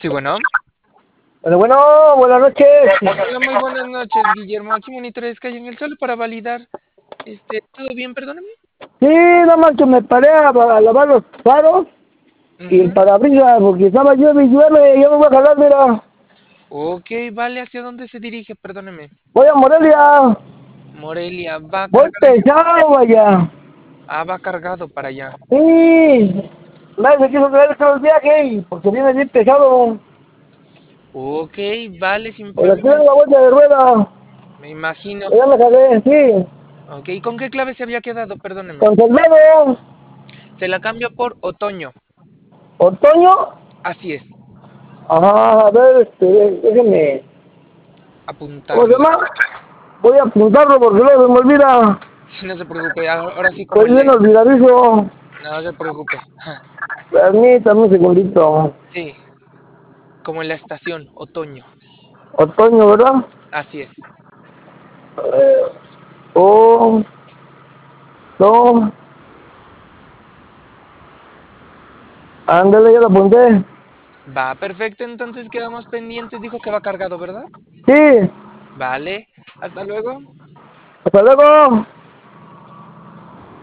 Sí, bueno. Bueno, buenas noches. Hola, muy buenas noches, Guillermo. Aquí monitores que hay en el suelo para validar. ¿Todo bien? Perdóname. Sí, nada más que me paré a lavar los faros y el Ujú. parabrisas porque estaba llueve y llueve y yo me voy a jalar, mira. Ok, vale. ¿Hacia dónde se dirige? Perdóneme. Voy a Morelia, Morelia, va a voy cargar entonces. pesado allá. Ah, va cargado para allá. Sí, nadie se quiso traer todo el viaje porque viene bien pesado. Ok, vale, sin Por aquí viene problemas. la vuelta de rueda. Me imagino. Ya me jalé, sí. Ok, ¿con qué clave se había quedado? Perdóneme. Con soldado, Se la cambio por otoño. otoño. Así es. Ajá, a ver, déjeme. ¿Cómo se Apuntarla. llama? Voy a apuntarlo porque luego se me olvida. No se preocupe. Ahora sí, como Estoy bien le... olvidadizo. No se preocupe. Permítame un segundito. Sí, como en la estación, otoño. Otoño, ¿verdad? Así es. Oh, no. Ándale, ya lo apunté. Va, perfecto, entonces quedamos pendientes. Dijo que va cargado, ¿verdad? Sí, Vale, hasta luego. hasta luego.